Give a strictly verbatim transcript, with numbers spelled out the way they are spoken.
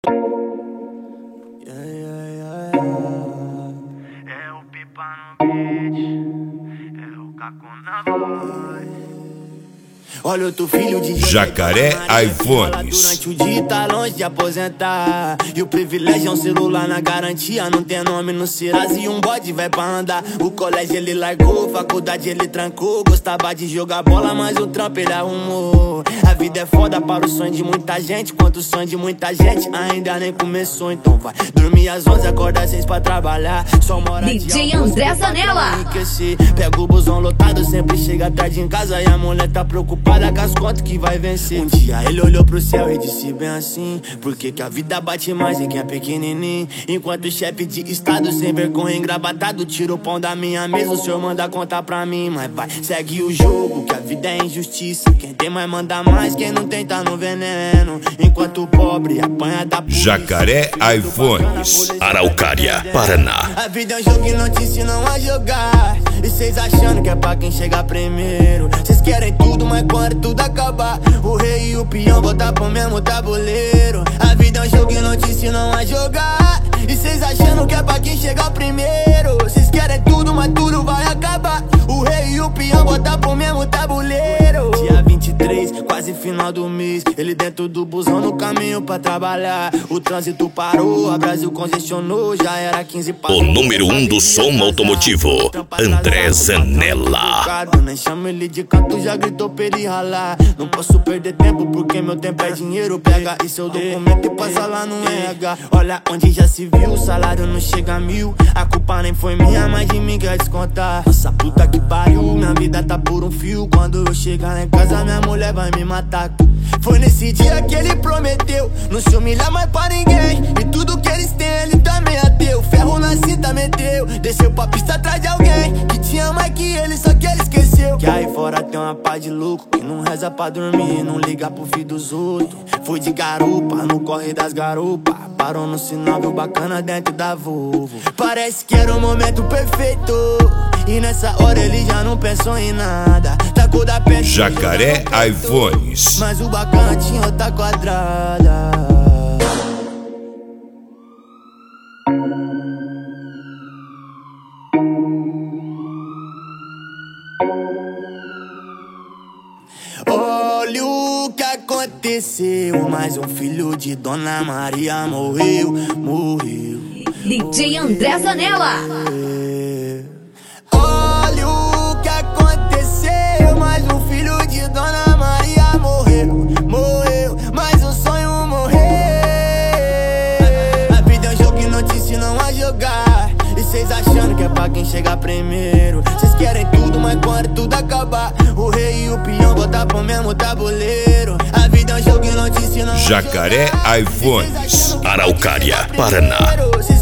Yeah, yeah, yeah, yeah. É o pipa no beat, é o caco na voz. Olha outro filho de Jacaré iPhones. Durante o dia tá longe de aposentar. E o privilégio é um celular na garantia. Não tem nome no Serasa e um bode vai pra andar. O colégio ele largou, faculdade ele trancou. Gostava de jogar bola, mas o trampo ele arrumou. A vida é foda para o sonho de muita gente. Quanto o sonho de muita gente ainda nem começou. Então vai dormir às onze, acorda às seis pra trabalhar. Só mora D J André Zanella. Pega o busão lotado, sempre chega tarde em casa. E a mulher tá preocupada com as contas que vai vencer. Um dia ele olhou pro céu e disse bem assim: por que que a vida bate mais em quem é pequenininho? Enquanto o chefe de estado sem vergonha engravatado tira o pão da minha mesa, o senhor manda contar pra mim. Mas vai, segue o jogo, que a vida é injustiça. Quem tem mais manda mais, quem não tem tá no veneno. Enquanto o pobre apanha da polícia. Jacaré iPhones, Araucária, Paraná. A vida é um jogo e não te ensinam a jogar. E cês achando que é pra quem chegar primeiro. Cês querem tudo, mas quando tudo acabar, o rei e o peão botar pro mesmo tabuleiro. A vida é um jogo e não te ensinam a jogar. E cês achando que é pra quem chegar primeiro. Cês querem tudo, mas tudo vai acabar. O rei e o peão botar pro mesmo tabuleiro. Dia vinte e três, quase final do mês. Ele dentro do busão no caminho pra trabalhar. O trânsito parou, a Brasil congestionou. Já era quinze para. O número um do som automotivo, André Zanella. Nem chama ele de canto, já gritou pra ele ralar. Não posso perder tempo porque meu tempo é dinheiro. Pega e seu documento e passa lá no R H. Olha onde já se viu, o salário não chega a mil. A culpa nem foi minha, mas de mim quer descontar. Nossa puta que pariu, minha vida tá por um fio. Quando eu chegar lá em casa minha mulher vai me matar. Foi nesse dia que ele prometeu não se humilhar mais pra ninguém. E tudo que eles têm ele também ateu. Ferro na cinta meteu, desceu pra pista atrás de alguém que tinha mais que ele, só que ele esqueceu. Que aí fora tem uma paz de louco que não reza pra dormir, não liga pro filho dos outros. Foi de garupa, no corre das garupas. Parou no sinal, viu bacana dentro da Volvo. Parece que era o momento perfeito. E nessa hora ele já não pensou em nada. Tacou da peste. Jacaré iPhones. Mas o bacana tinha outra quadrada. Olha o que aconteceu. Mais um filho de Dona Maria morreu, morreu. D J André Zanella. Olha o que aconteceu. Mais um filho de Dona Maria morreu, morreu. Mais um sonho morreu. A vida é um jogo que não te ensinam a jogar. E cês achando que é pra quem chegar primeiro. Cês querem tudo, mas quando tudo acabar, o rei e o peão botar pro mesmo tabuleiro. A vida é um jogo que não te ensinam a jogar. Jacaré iPhones, Araucária, Paraná.